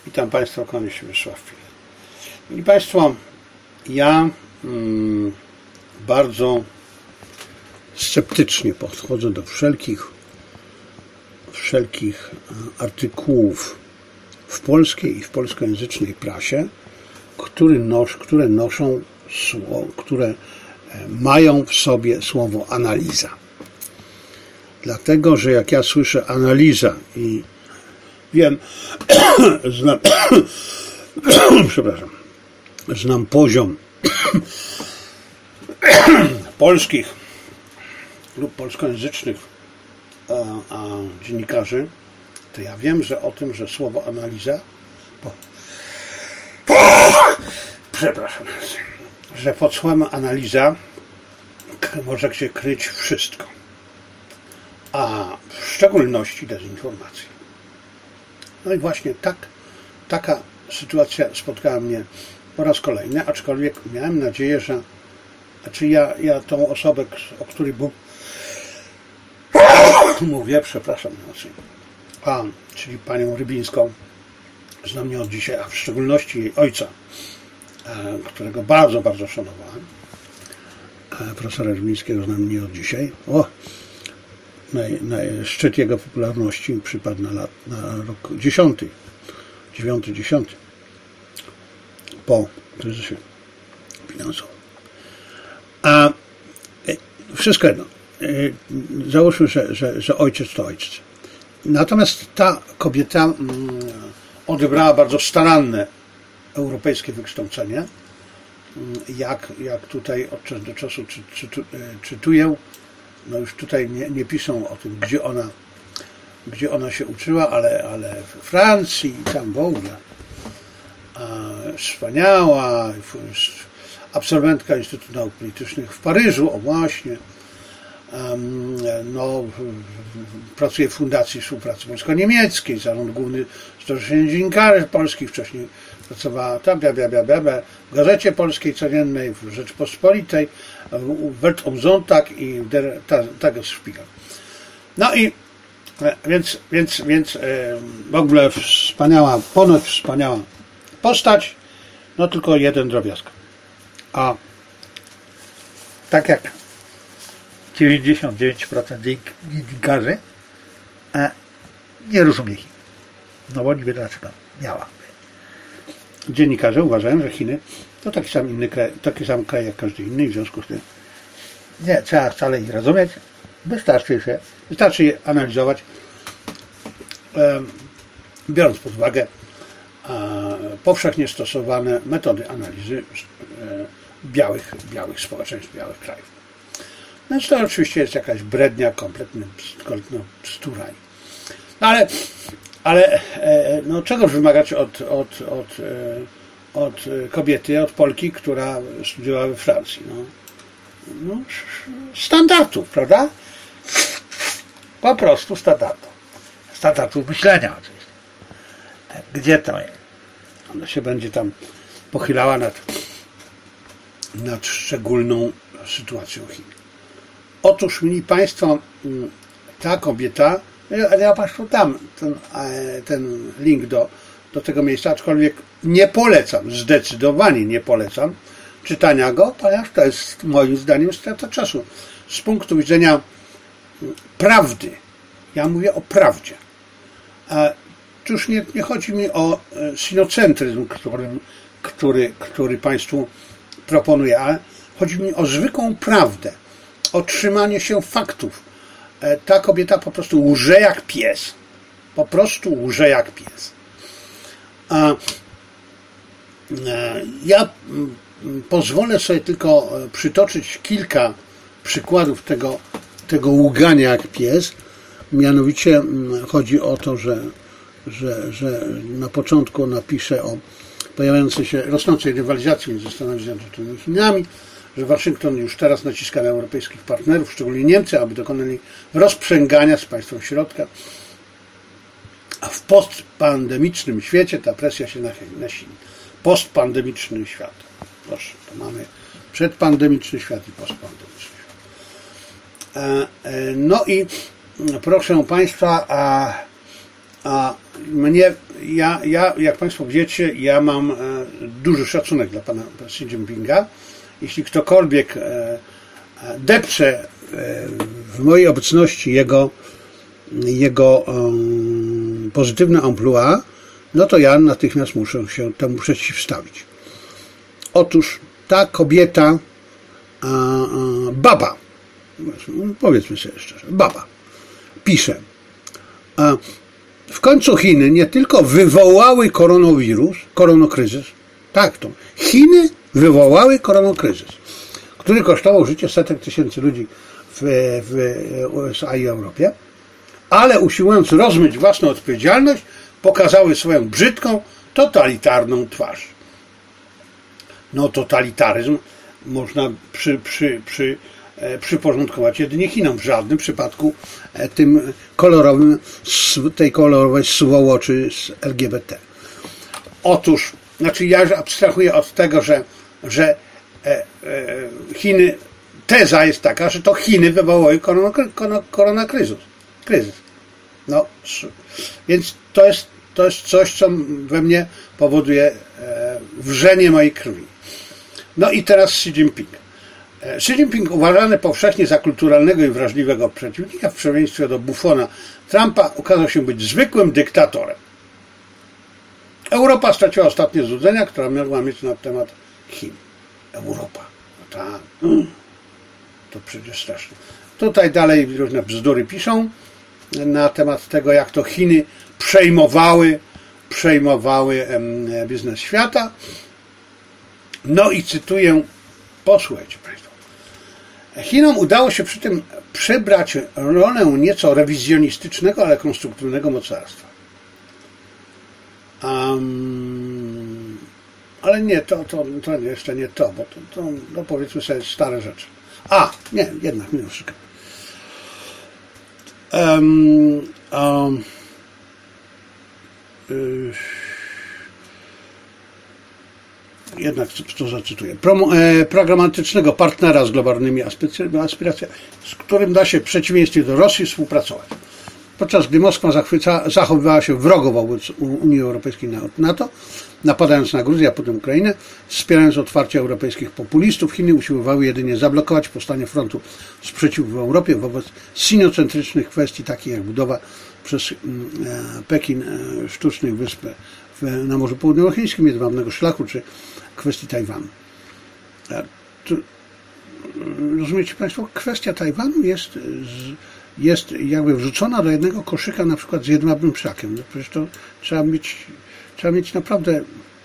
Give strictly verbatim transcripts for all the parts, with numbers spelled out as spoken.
Witam Państwa, kłaniam się Wiesław File. Mili Państwo, ja mm, bardzo sceptycznie podchodzę do wszelkich, wszelkich artykułów w polskiej i w polskojęzycznej prasie, które, nos, które noszą, które mają w sobie słowo analiza. Dlatego, że jak ja słyszę analiza i wiem, znam, przepraszam, znam poziom polskich lub polskojęzycznych a, a dziennikarzy, to ja wiem, że o tym, że słowo analiza, po, przepraszam, że pod słowem analiza może się kryć wszystko, a w szczególności dezinformacja. No i właśnie tak, taka sytuacja spotkała mnie po raz kolejny, aczkolwiek miałem nadzieję, że znaczy ja, ja tą osobę, o której był, mówię, przepraszam, znaczy, a, czyli panią Rybińską, znam nie od dzisiaj, a w szczególności jej ojca, którego bardzo, bardzo szanowałem. Profesora Rybińskiego znam nie od dzisiaj. O, naj, naj, szczyt jego popularności przypadł na, lat, na rok dziesiąty, dziewiąty, dziesiąty, po kryzysie finansowym. A wszystko jedno. Załóżmy, że, że, że ojciec to ojciec. Natomiast ta kobieta odebrała bardzo staranne europejskie wykształcenie. Jak, jak tutaj od czasu do czasu czy, czy, czy, czytuję, no już tutaj nie, nie piszą o tym, gdzie ona, gdzie ona się uczyła, ale, ale we Francji i tam w ogóle. Wspaniała, absolwentka Instytutu Nauk Politycznych w Paryżu, o właśnie. No, pracuje w Fundacji Współpracy Polsko-Niemieckiej, Zarząd Główny Stowarzyszenia Dziennikarzy Polskich, wcześniej pracowała tam, bia, bia, bia, bia, bia, w Gazecie Polskiej Codziennej, w Rzeczpospolitej, w Welt am Sonntag i der Tagesspiegel. No i więc, więc, więc w ogóle wspaniała, ponoć wspaniała postać, no tylko jeden drobiazg. A tak jak dziewięćdziesiąt dziewięć procent dziennikarzy nie rozumie Chin. No bo nie wie dlaczego miała. Dziennikarze uważają, że Chiny to taki sam inny kraj, taki sam kraj jak każdy inny i w związku z tym nie trzeba wcale ich rozumieć. Wystarczy się, wystarczy je analizować, biorąc pod uwagę powszechnie stosowane metody analizy białych, białych społeczeństw, białych krajów. Więc to oczywiście jest jakaś brednia, kompletny, kompletna bzdura. No ale, ale no, czegoż wymagać od, od, od, od kobiety, od Polki, która studiowała we Francji? No, no, standardów, prawda? Po prostu standardów. Standardów myślenia oczywiście. Gdzie to jest? Ona się będzie tam pochylała nad, nad szczególną sytuacją Chin. Otóż, mili Państwo, ta kobieta, ale ja Państwu dam ten, ten link do, do tego miejsca, aczkolwiek nie polecam, zdecydowanie nie polecam czytania go, ponieważ to jest moim zdaniem strata czasu. Z punktu widzenia prawdy, ja mówię o prawdzie. Tu już nie, nie chodzi mi o sinocentryzm, który, który, który Państwu proponuję, ale chodzi mi o zwykłą prawdę, o trzymanie się faktów. Ta kobieta po prostu łże jak pies. Po prostu łże jak pies. Ja pozwolę sobie tylko przytoczyć kilka przykładów tego, tego łgania jak pies. Mianowicie chodzi o to, że, że, że na początku napisze o pojawiającej się rosnącej rywalizacji między Stanami Zjednoczonymi i Chinami, że Waszyngton już teraz naciska na europejskich partnerów, szczególnie Niemcy, aby dokonali rozprzęgania z państwem środka. A w postpandemicznym świecie ta presja się nasili. Postpandemiczny świat. Proszę, to mamy przedpandemiczny świat i postpandemiczny świat. No i proszę Państwa, a A mnie, ja, ja, jak Państwo wiecie, ja mam duży szacunek dla pana Xi Jinpinga. Jeśli ktokolwiek depcze w mojej obecności jego, jego um, pozytywne emploi, no to ja natychmiast muszę się temu przeciwstawić. Otóż ta kobieta, a, a, baba, powiedzmy sobie szczerze, baba, pisze, a w końcu Chiny nie tylko wywołały koronawirus, koronakryzys, tak to, Chiny wywołały koronakryzys, który kosztował życie setek tysięcy ludzi w, w U S A i Europie, ale usiłując rozmyć własną odpowiedzialność, pokazały swoją brzydką, totalitarną twarz. No totalitaryzm można przy, przy, przy, e, przyporządkować jedynie Chinom, w żadnym przypadku e, tym kolorowym, tej kolorowej swołoczy z L G B T. Otóż, znaczy ja abstrahuję od tego, że, że e, e, Chiny, teza jest taka, że to Chiny wywołały koronakryzys. Kryzys. No, więc to jest, to jest coś, co we mnie powoduje e, wrzenie mojej krwi. No i teraz Xi Jinping. Xi Jinping, uważany powszechnie za kulturalnego i wrażliwego przeciwnika w przeciwieństwie do bufona Trumpa, okazał się być zwykłym dyktatorem. Europa straciła ostatnie złudzenia, które mogła mieć na temat Chin. Europa. No tak. To przecież straszne. Tutaj dalej różne bzdury piszą na temat tego, jak to Chiny przejmowały, przejmowały biznes świata. No i cytuję, posłuchajcie Państwo. Chinom udało się przy tym przybrać rolę nieco rewizjonistycznego, ale konstruktywnego mocarstwa. Um, ale nie, to, to, to jeszcze nie to, bo to, to no powiedzmy sobie stare rzeczy. A, nie, jednak mimo wszystko. Um, um, y, jednak to zacytuję. Pro, e, programatycznego partnera z globalnymi aspiracjami, z którym da się w przeciwieństwie do Rosji współpracować. Podczas gdy Moskwa zachwyca, zachowywała się wrogo wobec Unii Europejskiej i NATO, napadając na Gruzję, a potem Ukrainę, wspierając otwarcie europejskich populistów, Chiny usiłowały jedynie zablokować powstanie frontu sprzeciwu w Europie wobec sinocentrycznych kwestii, takich jak budowa przez Pekin sztucznych wysp na Morzu Południowochińskim, jedwabnego szlaku, czy kwestii Tajwanu. Rozumiecie Państwo, kwestia Tajwanu jest, jest jakby wrzucona do jednego koszyka na przykład z jedwabnym szlakiem. No przecież to trzeba mieć, trzeba mieć naprawdę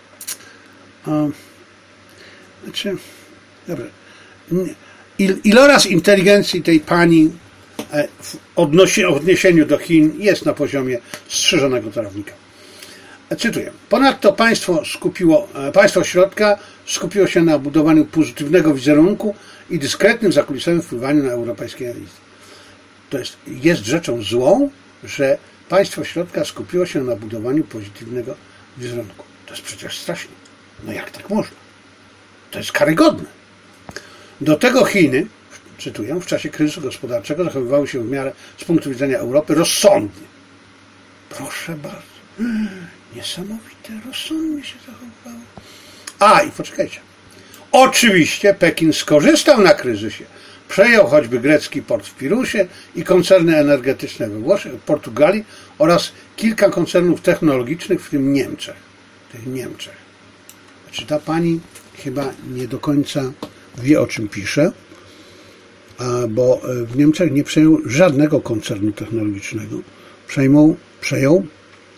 um, znaczy, dobra, il, iloraz inteligencji tej pani w odniesieniu do Chin jest na poziomie strzyżonego trawnika. Cytuję. Ponadto państwo skupiło, państwo środka skupiło się na budowaniu pozytywnego wizerunku i dyskretnym zakulisowym wpływaniu na europejskie elity. To jest, jest rzeczą złą, że państwo środka skupiło się na budowaniu pozytywnego wizerunku. To jest przecież straszne. No jak tak można? To jest karygodne. Do tego Chiny, cytuję, w czasie kryzysu gospodarczego zachowywały się w miarę z punktu widzenia Europy rozsądnie. Proszę bardzo. Niesamowite, rozsądnie się zachowywało. A, i poczekajcie. Oczywiście Pekin skorzystał na kryzysie. Przejął choćby grecki port w Pirusie i koncerny energetyczne we Włoszech, w Portugalii oraz kilka koncernów technologicznych, w tym Niemczech. W tych Niemczech. Znaczy ta pani chyba nie do końca wie, o czym pisze, bo w Niemczech nie przejął żadnego koncernu technologicznego. Przejmą, przejął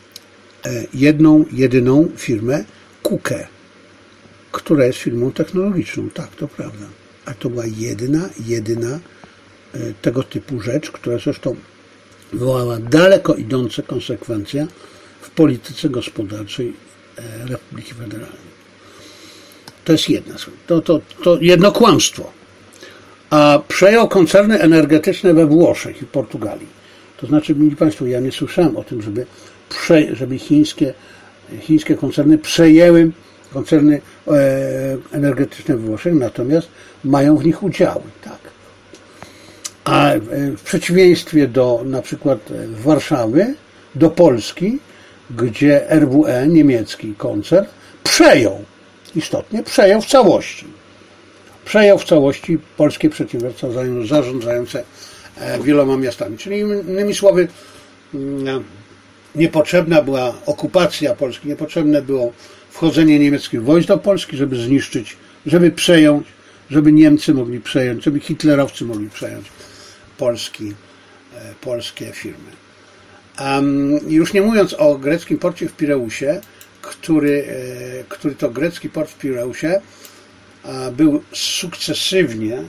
jedną, jedyną firmę Kukę, która jest firmą technologiczną. Tak, to prawda. A to była jedyna, jedyna tego typu rzecz, która zresztą wywołała daleko idące konsekwencje w polityce gospodarczej Republiki Federalnej. To jest jedna sprawa. To, to, to jedno kłamstwo. A przejął koncerny energetyczne we Włoszech i Portugalii. To znaczy, mili Państwo, ja nie słyszałem o tym, żeby, prze, żeby chińskie, chińskie koncerny przejęły koncerny energetyczne we Włoszech, natomiast mają w nich udziały. Tak. A w przeciwieństwie do na przykład Warszawy, do Polski, gdzie R W E, niemiecki koncern, przejął, istotnie przejął w całości. Przejął w całości polskie przedsiębiorstwa zarządzające wieloma miastami. Czyli innymi słowy, niepotrzebna była okupacja Polski, niepotrzebne było wchodzenie niemieckich wojsk do Polski, żeby zniszczyć, żeby przejąć, żeby Niemcy mogli przejąć, żeby hitlerowcy mogli przejąć Polski, polskie firmy. Um, już nie mówiąc o greckim porcie w Pireusie, który, który to grecki port w Pireusie był sukcesywnie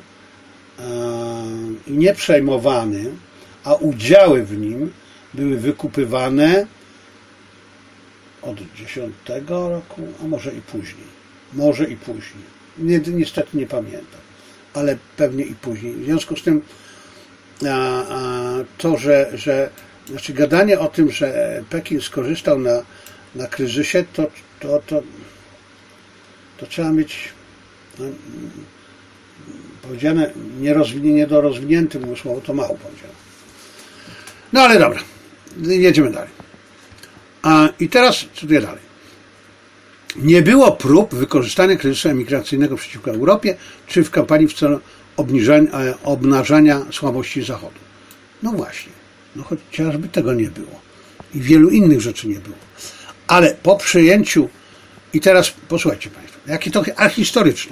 i nie przejmowany, a udziały w nim były wykupywane od dziesiątego roku, a może i później. Może i później. Nie, niestety nie pamiętam, ale pewnie i później. W związku z tym a, a, to, że, że znaczy gadanie o tym, że Pekin skorzystał na, na kryzysie, to, to, to, to trzeba mieć no, powiedziane niedorozwiniętym umysłowo, to mało powiedziane. No ale dobra, jedziemy dalej. A, I teraz cytuję dalej. Nie było prób wykorzystania kryzysu emigracyjnego przeciwko Europie, czy w kampanii w celu obniżania, obnażania słabości Zachodu. No właśnie, no chociażby tego nie było. I wielu innych rzeczy nie było. Ale po przyjęciu, i teraz posłuchajcie Państwo, jakie to ahistoryczne.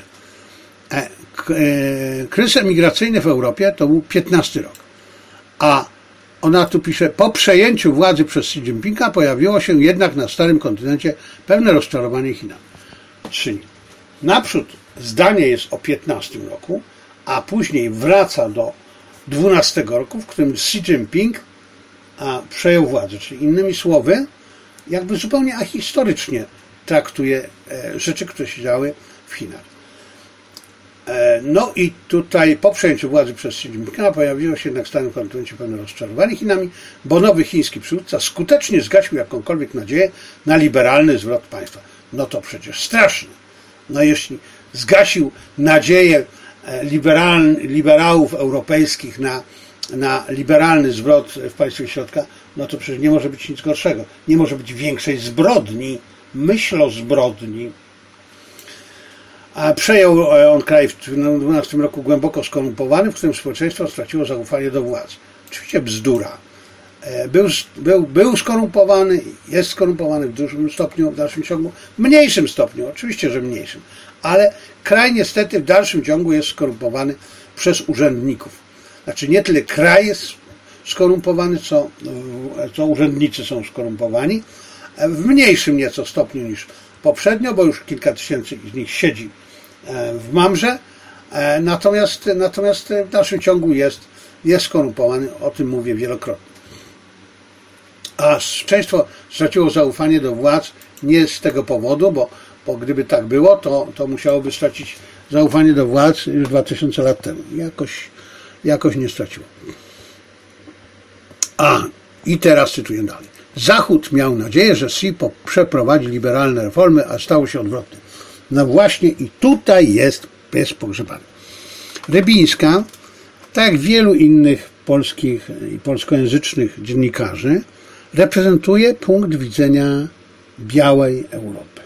Kryzys emigracyjny w Europie to był piętnasty rok. A ona tu pisze, po przejęciu władzy przez Xi Jinpinga pojawiło się jednak na starym kontynencie pewne rozczarowanie Chinami. Czyli naprzód zdanie jest o piętnastym roku, a później wraca do dwunastego roku, w którym Xi Jinping a, przejął władzę. Czyli innymi słowy, jakby zupełnie ahistorycznie traktuje e, rzeczy, które się działy w Chinach. No i tutaj po przejęciu władzy przez Xi Jinpinga pojawiło się jednak w starym kontynencie pewne rozczarowanie Chinami, bo nowy chiński przywódca skutecznie zgasił jakąkolwiek nadzieję na liberalny zwrot państwa. No to przecież straszne. No jeśli zgasił nadzieję liberałów europejskich na, na liberalny zwrot w państwie środka, no to przecież nie może być nic gorszego. Nie może być większej zbrodni, myśl o zbrodni. A przejął on kraj w dwunastym roku głęboko skorumpowany, w którym społeczeństwo straciło zaufanie do władzy. Oczywiście bzdura. Był, był, był skorumpowany, jest skorumpowany w dużym stopniu, w dalszym ciągu, w mniejszym stopniu, oczywiście, że mniejszym, ale kraj niestety w dalszym ciągu jest skorumpowany przez urzędników. Znaczy nie tyle kraj jest skorumpowany, co, co urzędnicy są skorumpowani, w mniejszym nieco stopniu niż poprzednio, bo już kilka tysięcy z nich siedzi w mamrze, natomiast, natomiast w dalszym ciągu jest, jest skorumpowany, o tym mówię wielokrotnie. A społeczeństwo straciło zaufanie do władz nie z tego powodu, bo, bo gdyby tak było, to, to musiałoby stracić zaufanie do władz już dwa tysiące lat temu. Jakoś, jakoś nie straciło. A, i teraz cytuję dalej. Zachód miał nadzieję, że Xi przeprowadzi liberalne reformy, a stało się odwrotnie. No właśnie i tutaj jest pies pogrzebany. Rybińska, tak jak wielu innych polskich i polskojęzycznych dziennikarzy, reprezentuje punkt widzenia białej Europy.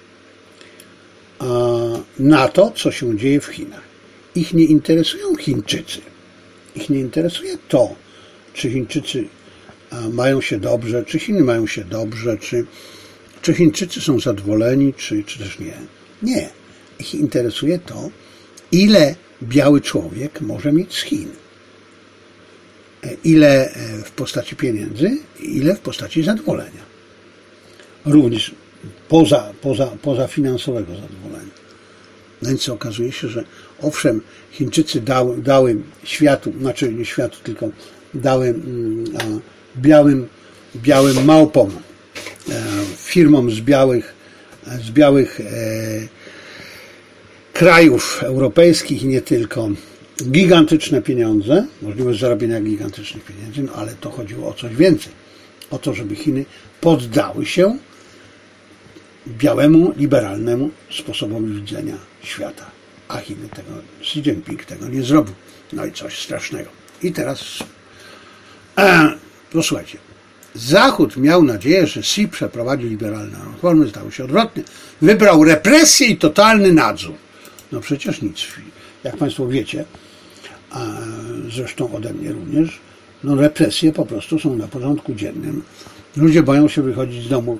A na to, co się dzieje w Chinach. Ich nie interesują Chińczycy. Ich nie interesuje to, czy Chińczycy mają się dobrze, czy Chiny mają się dobrze, czy, czy Chińczycy są zadowoleni, czy, czy też nie. Nie. Ich interesuje to, ile biały człowiek może mieć z Chin. Ile w postaci pieniędzy, ile w postaci zadowolenia. Również poza, poza, poza finansowego zadowolenia. No więc okazuje się, że owszem, Chińczycy dały, dały światu, znaczy nie światu, tylko dały mm, a, białym, białym małpom, e, firmom z białych, z białych e, krajów europejskich i nie tylko, gigantyczne pieniądze, możliwość zarobienia gigantycznych pieniędzy, no ale to chodziło o coś więcej. O to, żeby Chiny poddały się białemu, liberalnemu sposobowi widzenia świata. A Chiny tego, Xi Jinping tego nie zrobił. No i coś strasznego. I teraz, e, posłuchajcie, Zachód miał nadzieję, że Xi przeprowadzi liberalne reformy, stało się odwrotnie. Wybrał represję i totalny nadzór. No przecież nic. Jak Państwo wiecie, a zresztą ode mnie również, no represje po prostu są na porządku dziennym. Ludzie boją się wychodzić z domu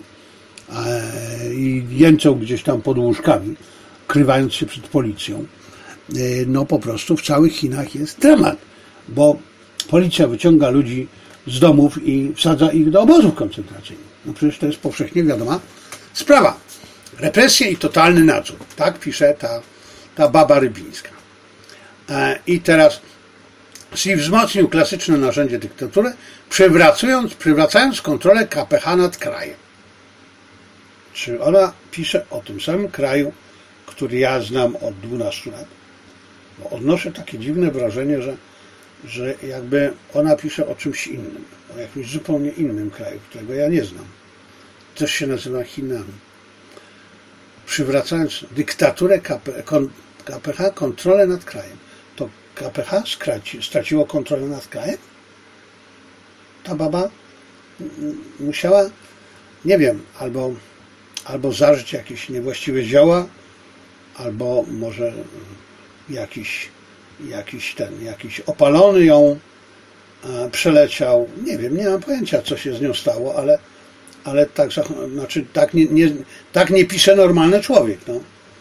i jęczą gdzieś tam pod łóżkami, krywając się przed policją. No po prostu w całych Chinach jest dramat, bo policja wyciąga ludzi z domów i wsadza ich do obozów koncentracyjnych. No przecież to jest powszechnie wiadoma sprawa. Represje i totalny nadzór. Tak pisze ta, ta baba rybińska. I teraz Xi wzmocnił klasyczne narzędzie dyktatury, przywracając, przywracając kontrolę K P H nad krajem. Czy ona pisze o tym samym kraju, który ja znam od dwunastu lat? Bo odnoszę takie dziwne wrażenie, że, że jakby ona pisze o czymś innym, o jakimś zupełnie innym kraju, którego ja nie znam. Też się nazywa Chinami. Przywracając dyktaturę K P H, kontrolę nad krajem. To K P H straciło kontrolę nad krajem? Ta baba musiała, nie wiem, albo, albo zażyć jakieś niewłaściwe zioła, albo może jakiś, jakiś ten, jakiś opalony ją przeleciał. Nie wiem, nie mam pojęcia, co się z nią stało, ale, ale tak, znaczy, tak, nie, nie, tak nie pisze normalny człowiek. No.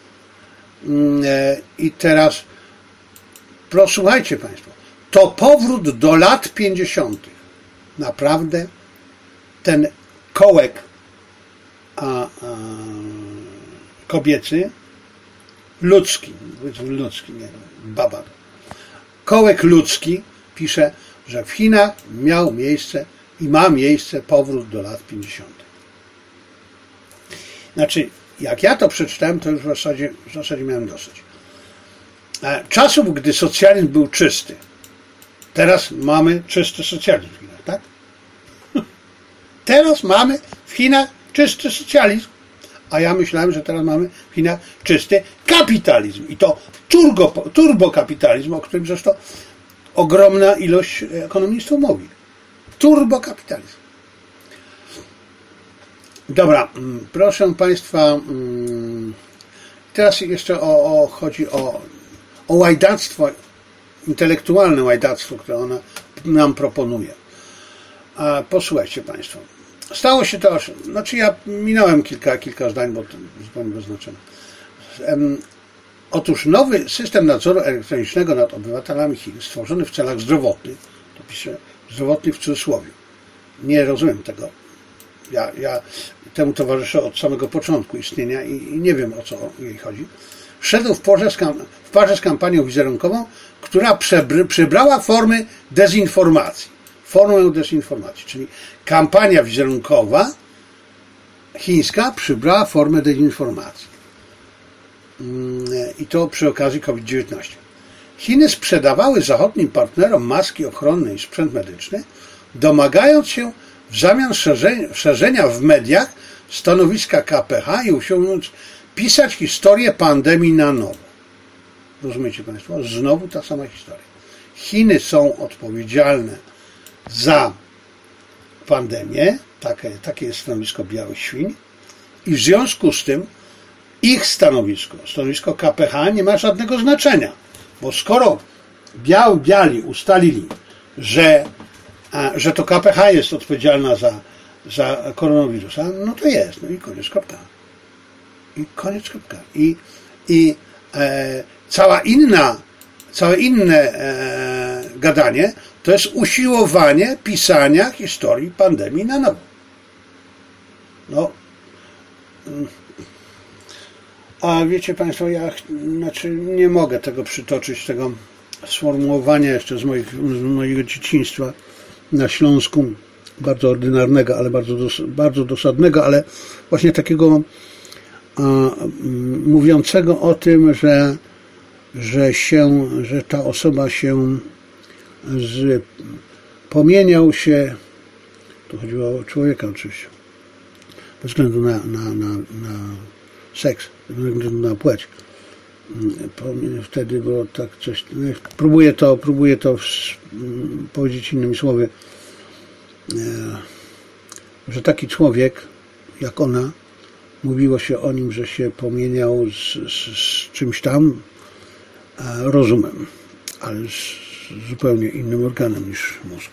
I teraz posłuchajcie Państwo, to powrót do lat pięćdziesiątych. Naprawdę ten kołek a, a, kobiecy, ludzki, ludzki, nie baba, kołek ludzki pisze, że w Chinach miał miejsce i ma miejsce powrót do lat pięćdziesiątych. Znaczy, jak ja to przeczytałem, to już w zasadzie, w zasadzie miałem dosyć. Czasów, gdy socjalizm był czysty. Teraz mamy czysty socjalizm w Chinach, tak? Teraz mamy w Chinach czysty socjalizm, a ja myślałem, że teraz mamy w Chinach czysty kapitalizm. I to turbo, turbokapitalizm, o którym zresztą ogromna ilość ekonomistów mówi. Turbokapitalizm. Dobra, proszę Państwa, teraz jeszcze o, o, chodzi o, o łajdactwo, intelektualne łajdactwo, które ona nam proponuje. A posłuchajcie Państwo. Stało się to, znaczy ja minąłem kilka, kilka zdań, bo to zupełnie bez znaczenia. Otóż nowy system nadzoru elektronicznego nad obywatelami Chin, stworzony w celach zdrowotnych, to pisze zdrowotnych w cudzysłowie. Nie rozumiem tego. Ja, ja temu towarzyszę od samego początku istnienia i, i nie wiem, o co jej chodzi. Szedł w parze z, kam- w parze z kampanią wizerunkową, która przebr- przybrała formy dezinformacji. Formę dezinformacji, czyli kampania wizerunkowa chińska przybrała formę dezinformacji. I to przy okazji COVID dziewiętnaście. Chiny sprzedawały zachodnim partnerom maski ochronne i sprzęt medyczny, domagając się w zamian szerzenia, szerzenia w mediach stanowiska K P H i usiłując pisać historię pandemii na nowo. Rozumiecie Państwo? Znowu ta sama historia. Chiny są odpowiedzialne za pandemię, takie, takie jest stanowisko białych świń i w związku z tym ich stanowisko, stanowisko K P H nie ma żadnego znaczenia, bo skoro biał, biali ustalili, że, a, że to K P H jest odpowiedzialna za, za koronawirusa, no to jest, no i koniec kropka. I koniec kropka. I, i e, cała inna, całe inne e, gadanie to jest usiłowanie pisania historii pandemii na nowo. No, a wiecie Państwo, ja znaczy nie mogę tego przytoczyć, tego sformułowania jeszcze z, moich, z mojego dzieciństwa na Śląsku, bardzo ordynarnego, ale bardzo, dos, bardzo dosadnego, ale właśnie takiego a, mówiącego o tym, że, że się, że ta osoba się z, pomieniał się, tu chodziło o człowieka oczywiście, bez względu na, na, na, na seks, bez względu na płeć. Wtedy było tak coś, próbuję to, próbuję to powiedzieć innymi słowy. że taki człowiek, jak ona, mówiło się o nim, że się pomieniał z, z, z czymś tam rozumem, ale z zupełnie innym organem niż mózg.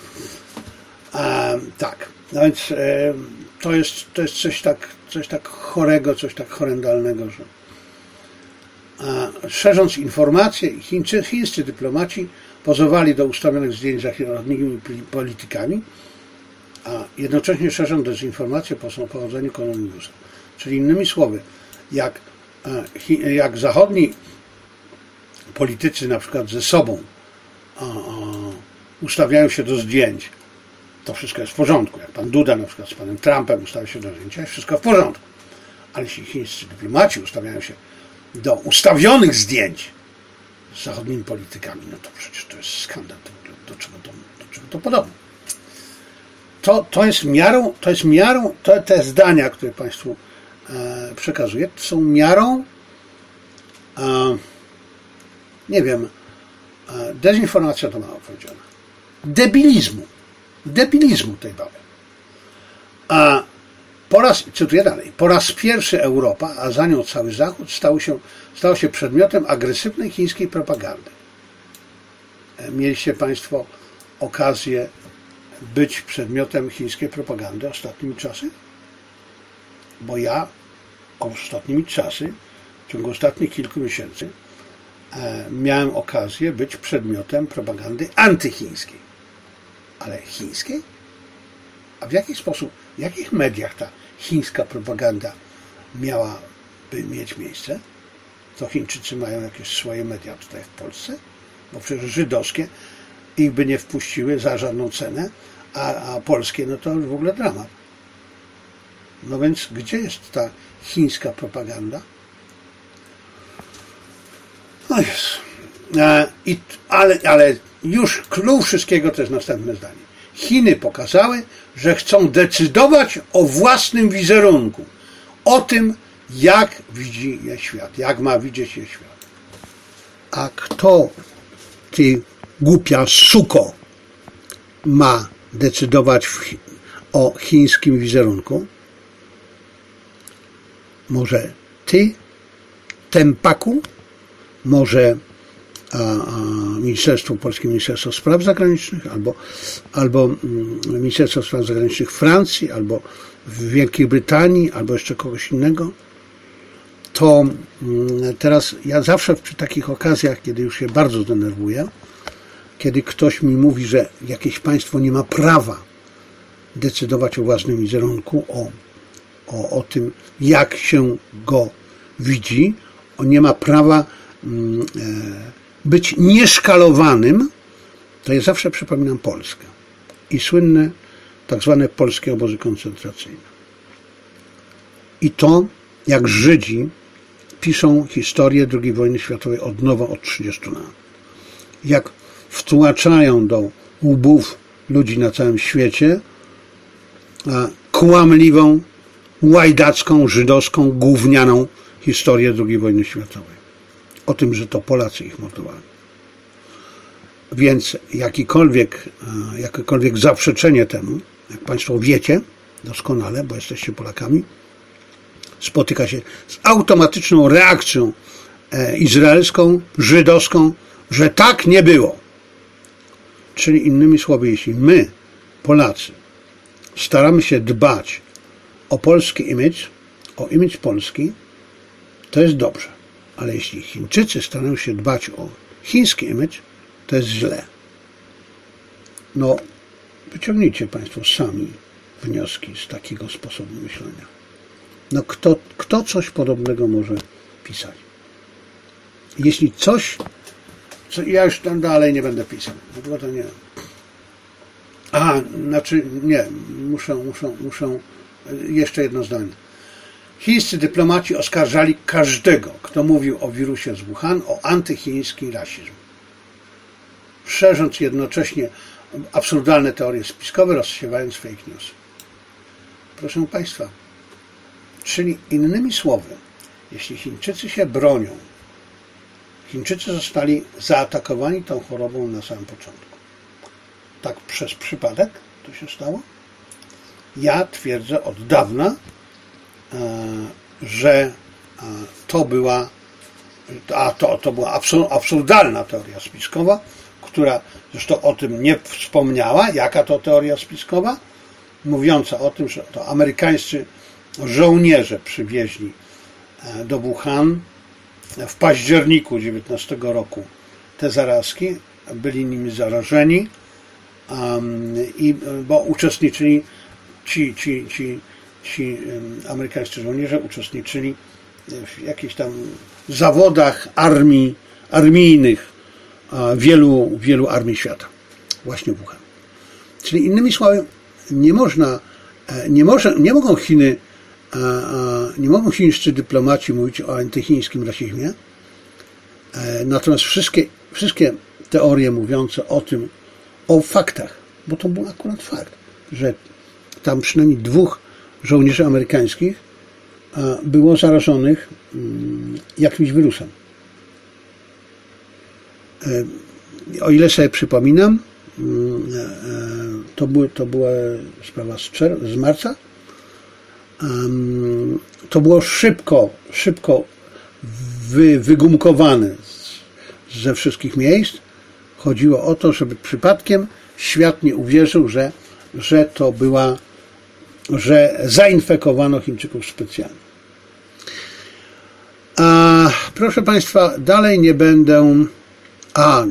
A, tak, no więc e, to jest, to jest coś, tak, coś tak chorego, coś tak horrendalnego, że a, szerząc informacje, Chińcy, chińscy dyplomaci pozowali do ustawionych zdjęć z zachodnimi politykami, a jednocześnie szerzą dezinformację o pochodzeniu koronawirusa. Czyli innymi słowy, jak, jak zachodni politycy na przykład ze sobą a, a, ustawiają się do zdjęć, to wszystko jest w porządku. Jak pan Duda na przykład z panem Trumpem ustawia się do zdjęcia, jest wszystko w porządku. Ale jeśli chińscy dyplomaci ustawiają się do ustawionych zdjęć z zachodnimi politykami, no to przecież to jest skandal. Do czego to, do czego to podobne? To, to jest miarą, to jest miarą, to, te zdania, które Państwu e, przekazuję, są miarą e, nie wiem, e, dezinformacja to mało powiedziane, debilizmu, debilizmu tej baby. A po raz, cytuję dalej, po raz pierwszy Europa, a za nią cały Zachód stał się, stał się przedmiotem agresywnej chińskiej propagandy. E, mieliście Państwo okazję być przedmiotem chińskiej propagandy ostatnimi czasy? Bo ja ostatnimi czasy, w ciągu ostatnich kilku miesięcy e, miałem okazję być przedmiotem propagandy antychińskiej. Ale chińskiej? A w jaki sposób, w jakich mediach ta chińska propaganda miałaby mieć miejsce? To Chińczycy mają jakieś swoje media tutaj w Polsce? Bo przecież żydowskie ich by nie wpuściły za żadną cenę, a, a polskie no to już w ogóle dramat. No więc gdzie jest ta chińska propaganda? No jest. E, i, ale, ale już klucz wszystkiego to jest następne zdanie. Chiny pokazały, że chcą decydować o własnym wizerunku. O tym, jak widzi je świat. Jak ma widzieć je świat. A kto, ty głupia suko, ma decydować w, o chińskim wizerunku? Może ty, tempaku? Może a, a, Ministerstwo Polskie, Ministerstwo Spraw Zagranicznych, albo, albo mm, Ministerstwo Spraw Zagranicznych Francji, albo w Wielkiej Brytanii, albo jeszcze kogoś innego? To mm, teraz ja zawsze przy takich okazjach, kiedy już się bardzo denerwuję, kiedy ktoś mi mówi, że jakieś państwo nie ma prawa decydować o własnym wizerunku, o, o, o tym, jak się go widzi, on nie ma prawa mm, e, być nieszkalowanym, to ja zawsze przypominam Polskę i słynne tak zwane polskie obozy koncentracyjne. I to, jak Żydzi piszą historię drugiej wojny światowej od nowa od trzydziestu lat. Jak wtłaczają do łbów ludzi na całym świecie kłamliwą, łajdacką, żydowską, gównianą historię drugiej wojny światowej. O tym, że to Polacy ich mordowali. Więc jakikolwiek, jakiekolwiek zaprzeczenie temu, jak Państwo wiecie doskonale, bo jesteście Polakami, spotyka się z automatyczną reakcją izraelską, żydowską, że tak nie było. Czyli innymi słowy, jeśli my, Polacy, staramy się dbać o polski image, o image Polski, to jest dobrze. Ale jeśli Chińczycy starają się dbać o chiński image, to jest źle. No, wyciągnijcie Państwo sami wnioski z takiego sposobu myślenia. No, kto, kto coś podobnego może pisać? Jeśli coś, co ja już tam dalej nie będę pisał, bo to nie. A, znaczy nie, muszę, muszę, muszę, jeszcze jedno zdanie. Chińscy dyplomaci oskarżali każdego, kto mówił o wirusie z Wuhan, o antychiński rasizm. Szerząc jednocześnie absurdalne teorie spiskowe, rozsiewając fake news. Proszę Państwa, czyli innymi słowy, jeśli Chińczycy się bronią, Chińczycy zostali zaatakowani tą chorobą na samym początku. Tak przez przypadek to się stało? Ja twierdzę od dawna, że to była, a to, to była absurdalna teoria spiskowa, która zresztą o tym nie wspomniała, jaka to teoria spiskowa, mówiąca o tym, że to amerykańscy żołnierze przywieźli do Wuhan w październiku dziewiętnastego roku te zarazki, byli nimi zarażeni, um, i, bo uczestniczyli, ci, ci, ci, ci amerykańscy żołnierze uczestniczyli w jakichś tam zawodach armii, armijnych wielu, wielu armii świata, właśnie w Wuhan. Czyli innymi słowy, nie można, nie, może, nie mogą Chiny, nie mogą chińscy dyplomaci mówić o antychińskim rasizmie, natomiast wszystkie, wszystkie teorie mówiące o tym, o faktach, bo to był akurat fakt, że tam przynajmniej dwóch żołnierzy amerykańskich było zarażonych jakimś wirusem. O ile sobie przypominam, to, były, to była sprawa z, czer- z marca, to było szybko, szybko wy, wygumkowane ze wszystkich miejsc. Chodziło o to, żeby przypadkiem świat nie uwierzył, że, że to była, że zainfekowano Chińczyków specjalnie. A, proszę Państwa, dalej nie będę... A,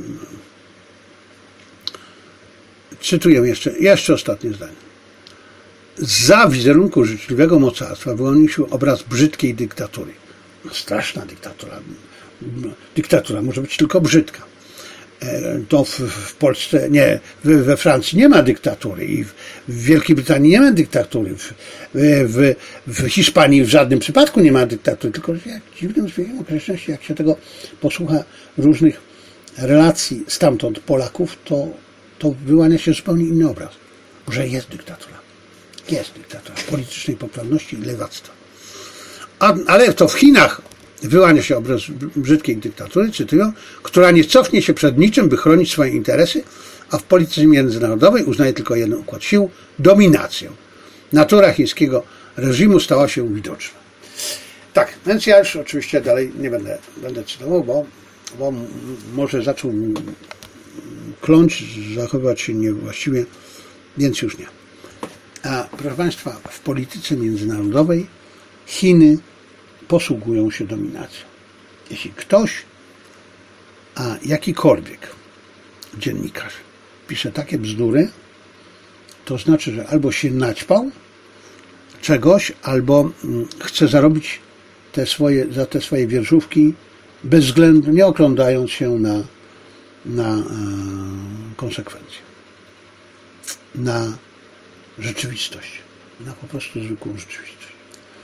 cytuję jeszcze, jeszcze ostatnie zdanie. Za wizerunku życzliwego mocarstwa wyłonił się obraz brzydkiej dyktatury. No, straszna dyktatura. Dyktatura może być tylko brzydka. To w, w Polsce, nie, w, we Francji nie ma dyktatury i w, w Wielkiej Brytanii nie ma dyktatury, w, w, w Hiszpanii w żadnym przypadku nie ma dyktatury, tylko jak dziwnym zbiegiem okoliczności, jak się tego posłucha różnych relacji stamtąd Polaków, to, to wyłania się zupełnie inny obraz, że jest dyktatura. Jest dyktatura politycznej poprawności i lewactwa. A, ale to w Chinach wyłania się obraz brzydkiej dyktatury, cytują, która nie cofnie się przed niczym, by chronić swoje interesy, a w polityce międzynarodowej uznaje tylko jeden układ sił – dominację. Natura chińskiego reżimu stała się widoczna. Tak, więc ja już oczywiście dalej nie będę, będę cytował, bo, bo może zaczął kląć, zachowywać się niewłaściwie, więc już nie. A proszę Państwa, w polityce międzynarodowej Chiny posługują się dominacją. Jeśli ktoś, a jakikolwiek dziennikarz pisze takie bzdury, to znaczy, że albo się naćpał czegoś, albo chce zarobić te swoje, za te swoje wierszówki bezwzględnie, nie oglądając się na, na e, konsekwencje, na rzeczywistość, na po prostu zwykłą rzeczywistość.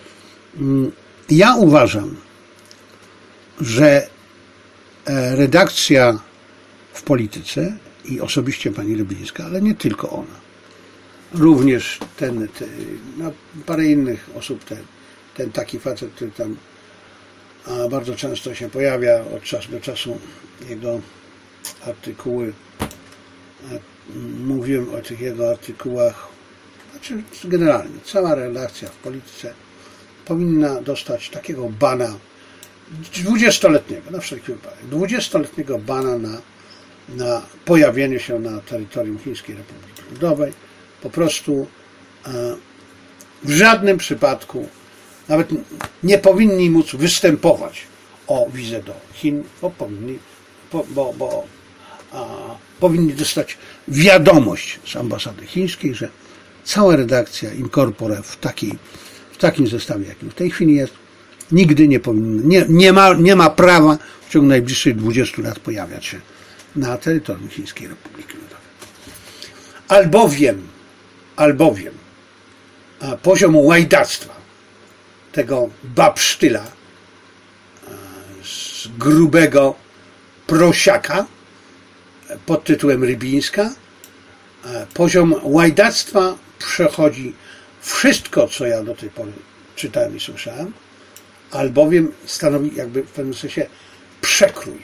Ja uważam, że redakcja w polityce i osobiście pani Rybińska, ale nie tylko ona, również ten, ten no, parę innych osób, ten, ten taki facet, który tam a, bardzo często się pojawia od czasu do czasu, jego artykuły, a, mówiłem o tych jego artykułach, znaczy generalnie cała redakcja w polityce powinna dostać takiego bana dwudziestoletniego, na wszelki wypadek, dwudziestoletniego bana na, na pojawienie się na terytorium Chińskiej Republiki Ludowej. Po prostu e, w żadnym przypadku nawet nie powinni móc występować o wizę do Chin, bo powinni, bo, bo, bo a, powinni dostać wiadomość z ambasady chińskiej, że cała redakcja in corpore w takiej w takim zestawie, jakim w tej chwili jest, nigdy nie powinno, nie, nie, ma, nie ma prawa w ciągu najbliższych dwudziestu lat pojawiać się na terytorium Chińskiej Republiki Ludowej. Albowiem, albowiem a, poziom łajdactwa tego babsztyla a, z grubego prosiaka pod tytułem Rybińska, a, poziom łajdactwa przechodzi wszystko, co ja do tej pory czytałem i słyszałem, albowiem stanowi jakby w pewnym sensie przekrój.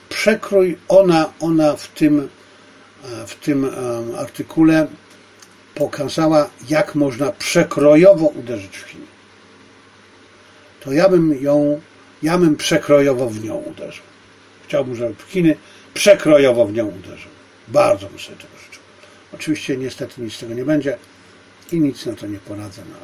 Przekrój, ona, ona w tym, w tym artykule pokazała, jak można przekrojowo uderzyć w Chiny. To ja bym ją, ja bym przekrojowo w nią uderzył. Chciałbym, żeby Chiny przekrojowo w nią uderzył. Bardzo bym sobie tego życzył. Oczywiście niestety nic z tego nie będzie i nic na to nie poradzę. No.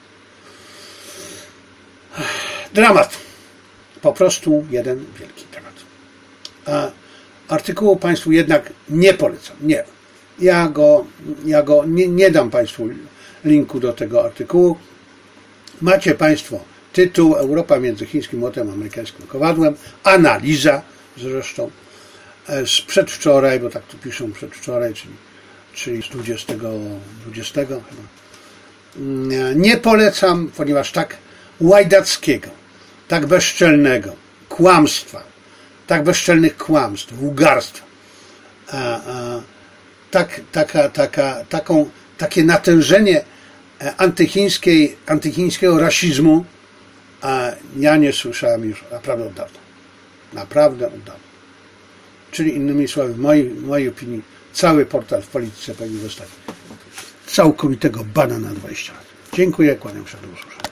Dramat. Po prostu jeden wielki dramat. A artykułu Państwu jednak nie polecam. Nie. Ja go, ja go nie, nie dam Państwu linku do tego artykułu. Macie Państwo tytuł Europa między chińskim młotem a amerykańskim kowadłem. Analiza zresztą z przedwczoraj, bo tak tu piszą przedwczoraj, czyli, czyli z dwudziestego dwudziestego chyba. Nie polecam, ponieważ tak łajdackiego, tak bezczelnego kłamstwa, tak bezczelnych kłamstw, wulgarstwa, a, a, tak, taka, taka, taką, takie natężenie antychińskiej, antychińskiego rasizmu a ja nie słyszałem już naprawdę od dawna. Naprawdę od dawna. Czyli innymi słowy, w mojej, w mojej opinii, cały portal w polityce powinien dostać całkowitego bana na dwadzieścia lat. Dziękuję, kłaniam się, do usłyszenia.